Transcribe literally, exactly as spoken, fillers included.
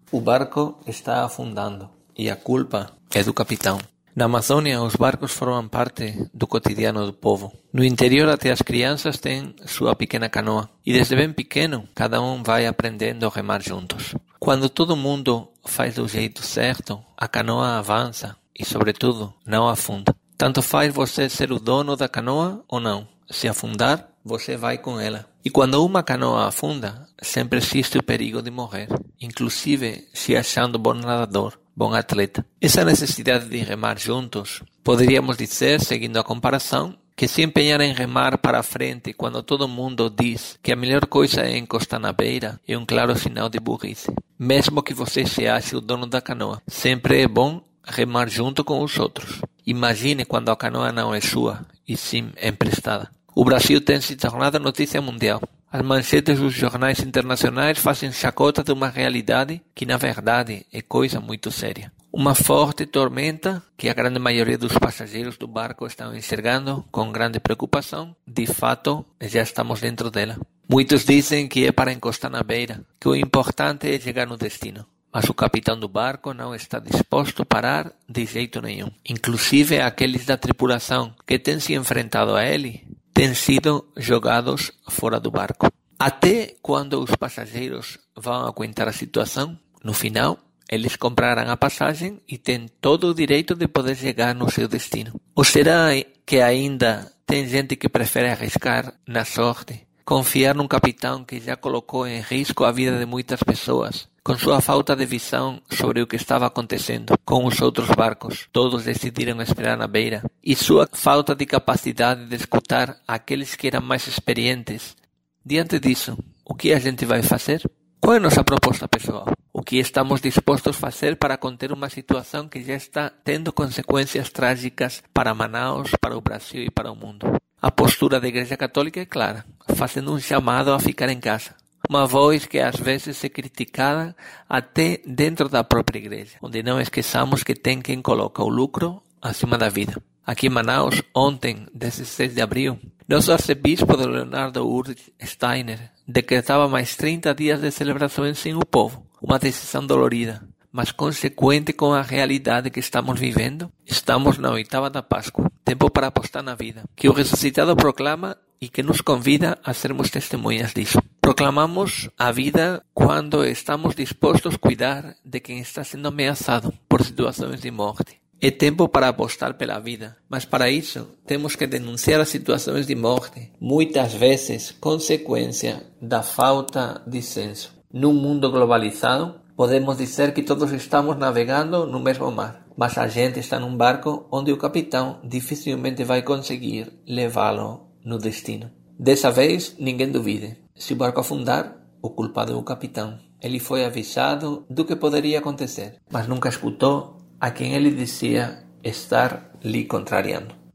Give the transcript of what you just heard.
O barco está afundando e a culpa é do capitão. Na Amazônia, os barcos formam parte do cotidiano do povo. No interior, até as crianças têm sua pequena canoa. E desde bem pequeno, cada um vai aprendendo a remar juntos. Quando todo mundo faz do jeito certo, a canoa avança e, sobretudo, não afunda. Tanto faz você ser o dono da canoa ou não. Se afundar, você vai com ela. E quando uma canoa afunda, sempre existe o perigo de morrer, inclusive se achando bom nadador, bom atleta. Essa necessidade de remar juntos, poderíamos dizer, seguindo a comparação, que se empenhar em remar para a frente quando todo mundo diz que a melhor coisa é encostar na beira é um claro sinal de burrice. Mesmo que você se ache o dono da canoa, sempre é bom remar junto com os outros. Imagine quando a canoa não é sua, e sim emprestada. O Brasil tem se tornado notícia mundial. As manchetes dos jornais internacionais fazem chacota de uma realidade que, na verdade, é coisa muito séria. Uma forte tormenta que a grande maioria dos passageiros do barco estão enxergando com grande preocupação. De fato, já estamos dentro dela. Muitos dizem que é para encostar na beira, que o importante é chegar no destino. Mas o capitão do barco não está disposto a parar de jeito nenhum. Inclusive, aqueles da tripulação que têm se enfrentado a ele têm sido jogados fora do barco. Até quando os passageiros vão aguentar a situação, no final, eles comprarão a passagem e têm todo o direito de poder chegar no seu destino. Ou será que ainda tem gente que prefere arriscar na sorte, confiar num capitão que já colocou em risco a vida de muitas pessoas, com sua falta de visão sobre o que estava acontecendo com os outros barcos? Todos decidiram esperar na beira. E sua falta de capacidade de escutar aqueles que eram mais experientes. Diante disso, o que a gente vai fazer? Qual é a nossa proposta pessoal? O que estamos dispostos a fazer para conter uma situação que já está tendo consequências trágicas para Manaus, para o Brasil e para o mundo? A postura da Igreja Católica é clara, fazendo um chamado a ficar em casa. Uma voz que às vezes é criticada até dentro da própria igreja, onde não esqueçamos que tem quem coloca o lucro acima da vida. Aqui em Manaus, ontem, dezesseis de abril, nosso arcebispo Leonardo Urdes Steiner decretava mais trinta dias de celebrações sem o povo. Uma decisão dolorida, mas consequente com a realidade que estamos vivendo. Estamos na oitava da Páscoa, tempo para apostar na vida, que o ressuscitado proclama e que nos convida a sermos testemunhas disso. Proclamamos a vida quando estamos dispostos a cuidar de quem está sendo ameaçado por situações de morte. É tempo para apostar pela vida, mas para isso temos que denunciar as situações de morte, muitas vezes consequência da falta de senso. Num mundo globalizado, podemos dizer que todos estamos navegando no mesmo mar, mas a gente está num barco onde o capitão dificilmente vai conseguir levá-lo no destino. Dessa vez, ninguém duvide. Se o barco afundar, o culpado é o capitão. Ele foi avisado do que poderia acontecer, mas nunca escutou a quem ele dizia estar lhe contrariando.